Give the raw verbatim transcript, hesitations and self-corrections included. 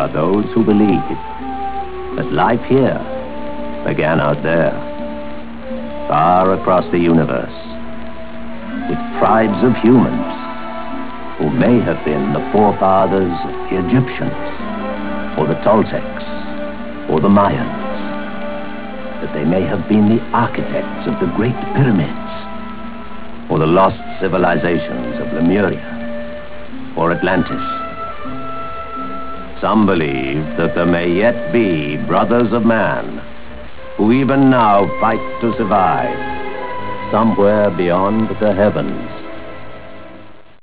are those who believe that life here began out there, far across the universe, with tribes of humans who may have been the forefathers of the Egyptians, or the Toltecs, or the Mayans, that they may have been the architects of the Great Pyramids, or the lost civilizations of Lemuria, or Atlantis. Some believe that there may yet be brothers of man who even now fight to survive somewhere beyond the heavens.